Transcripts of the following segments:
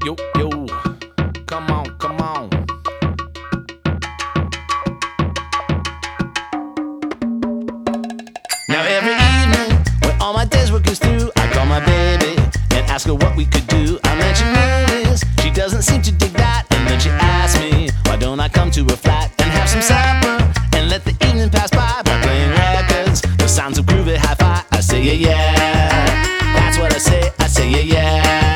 Yo, yo, come on, come on. Now every evening, when all my days work is through, I call my baby and ask her what we could do. I mention movies, she doesn't seem to dig that, and then she asks me, why don't I come to her flat and have some supper and let the evening pass by playing records, the sounds of groovy hi-fi. I say yeah, yeah, that's what I say yeah, yeah.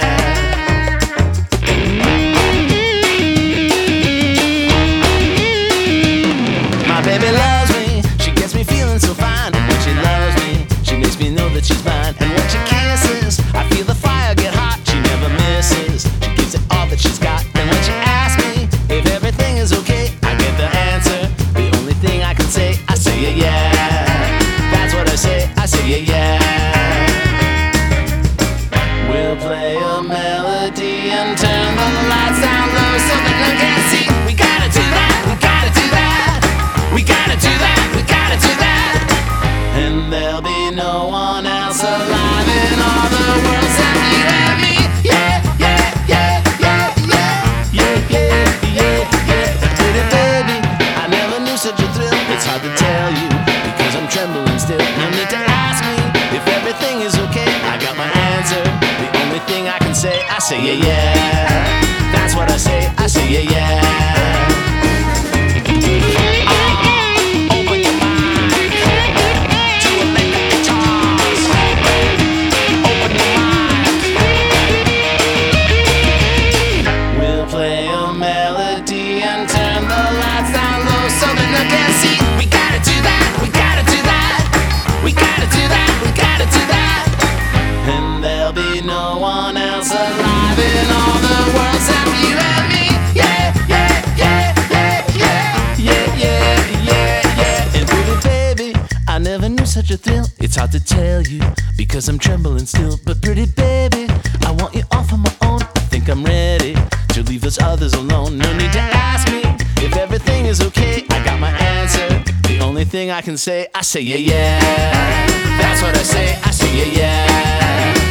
My baby loves me, she gets me feeling so fine. And when she loves me, she makes me know that she's mine. And when she kisses, I feel the fire get hot. She never misses, she gives it all that she's got. And when she asks me if everything is okay, I get the answer, the only thing I can say, I say yeah, yeah. That's what I say yeah, yeah. We'll play a melody and turn the lights down low so that no one can see. We gotta do that, we gotta do that. We gotta do that, we gotta do that. And there'll be no one else alive in all the world except you and me. Yeah, yeah, yeah, yeah, yeah, yeah, yeah, yeah, yeah. Pretty baby, I never knew such a thrill. It's hard to tell you because I'm trembling still. No need to ask me if everything is okay. I got my answer, the only thing I can say, I say yeah, yeah. That's what I say yeah, yeah. Play a melody and turn the lights down low so that no one can see. We gotta do that, we gotta do that. We gotta do that, we gotta do that. And there'll be no one else alive in all the world except you and me. Yeah, yeah, yeah, yeah, yeah, yeah, yeah, yeah, yeah. And pretty baby, I never knew such a thrill. It's hard to tell you because I'm trembling still. But pretty baby, I want you all for my own. I think I'm ready to leave us others alone. No need to ask me if everything is okay. I got my answer, the only thing I can say, I say yeah, yeah. That's what I say yeah, yeah.